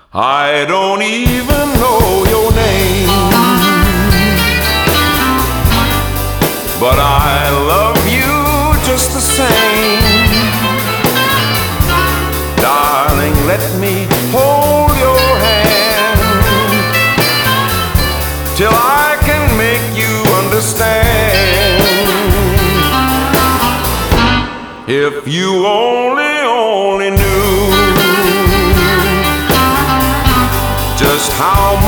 I don't even know your name, but I love you just the same. Darling, let me hold your hand till I can make you understand. If you only knew just how